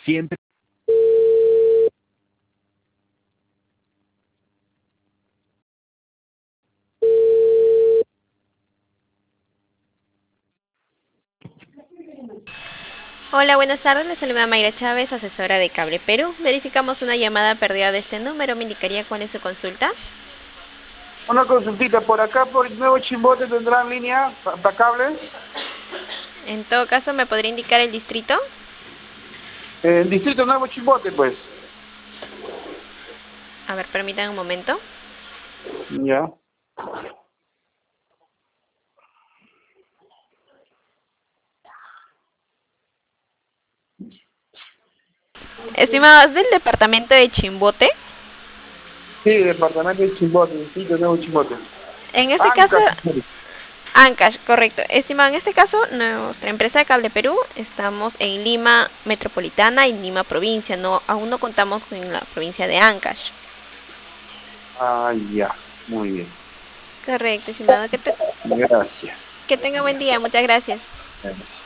Siempre. Hola, buenas tardes. Les saluda Mayra Chávez, asesora de Cable Perú. Verificamos una llamada perdida de este número. ¿Me indicaría cuál es su consulta? Una consultita, por acá, por Nuevo Chimbote, tendrán línea para cable. En todo caso, ¿me podría indicar el distrito? El distrito Nuevo Chimbote, pues. A ver, permítanme un momento. Ya. Estimado, ¿es del departamento de Chimbote? Sí, departamento de Chimbote, distrito Nuevo Chimbote. En este caso, Ancash. Ancash, correcto. Estimado, en este caso, nuestra empresa de Cable Perú, estamos en Lima Metropolitana y Lima Provincia. No, aún no contamos con la provincia de Ancash. Ah, ya. Muy bien. Correcto, estimado. Que Gracias. tenga buen día. Muchas gracias.